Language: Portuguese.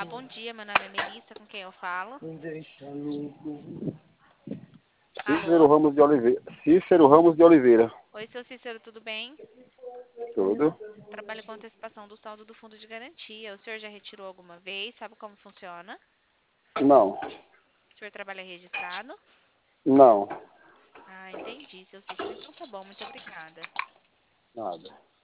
Olá, bom dia. Meu nome é Melissa, com quem eu falo? Cícero Alô? Ramos de Oliveira. Cícero Ramos de Oliveira. Oi, seu Cícero, tudo bem? Tudo? Trabalho com antecipação do saldo do fundo de garantia. O senhor já retirou alguma vez? Sabe como funciona? Não. O senhor trabalha registrado? Não. Ah, entendi, seu Cícero. Então tá bom, muito obrigada. Nada.